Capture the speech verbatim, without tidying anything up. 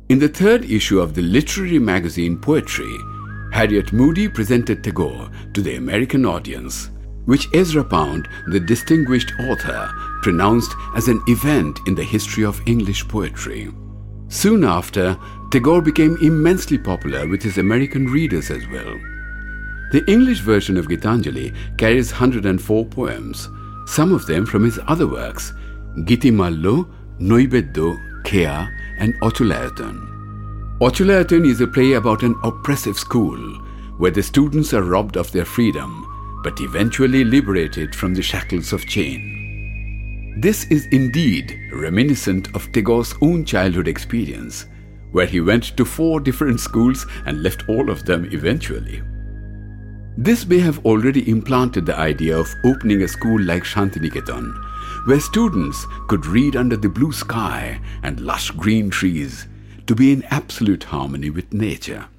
In the third issue of the literary magazine Poetry, Harriet Moody presented Tagore to the American audience, which Ezra Pound, the distinguished author, pronounced as an event in the history of English poetry. Soon after, Tagore became immensely popular with his American readers as well. The English version of Gitanjali carries one hundred four poems, some of them from his other works, Gitimallo, Noibeddo, Kea, and Ochulayaton. Ochulayaton is a play about an oppressive school where the students are robbed of their freedom but eventually liberated from the shackles of chain. This is indeed reminiscent of Tagore's own childhood experience, where he went to four different schools and left all of them eventually. This may have already implanted the idea of opening a school like Shantiniketan, where students could read under the blue sky and lush green trees, to be in absolute harmony with nature.